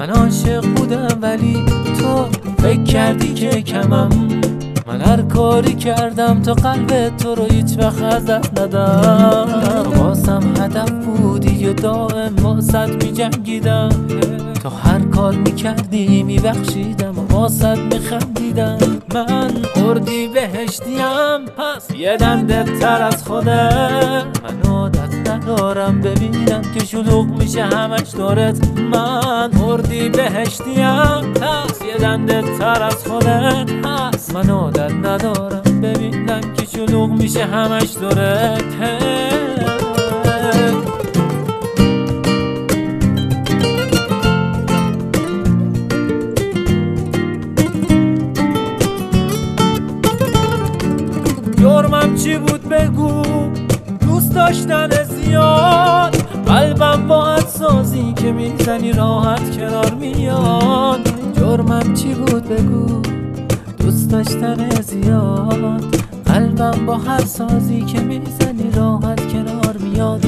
من عاشق بودم ولی تو فکر کردی که کمم. من هر کاری کردم تا قلب تو رو هیچ وقت از دست ندم. تو واسم هدف بودی و دائم واسط می‌جنگیدم. تو هر کار میکردی میبخشیدم و واسط میخندیدم. من اردی بهشتیم پس یه دنده تر از خودت. من عادت ندارم ببینم که شلوغ میشه همش دورت. من اردی بهشتیم پس یه دنده تر از خودت هست. من عادت ندارم ببینم که شلوغ میشه همش دورت. جرمم چی بود بگو؟ دوست داشتن زیاد. قلبم با سازی که میزنی راحت کنار میاد. جرمم چی بود بگو؟ دوست داشتن زیاد. قلبم با هر سازی که میزنی راحت کنار میاد.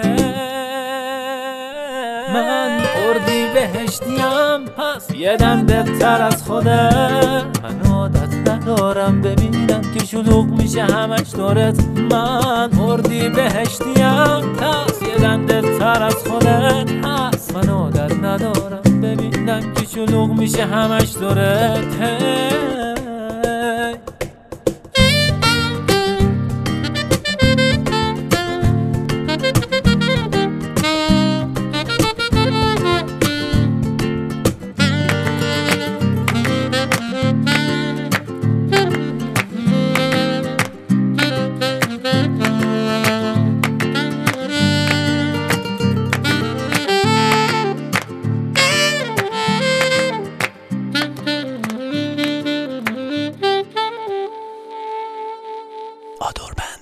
من اردی بهشتیم پس یه دنده تر از خودت. من عادت ندارم ببینم که شلوغ میشه همش دورت. من اردی بهشتیم پس یه دنده تر از خودت هست. من عادت ندارم ببینم که شلوغ میشه همش دورت. آدوربند.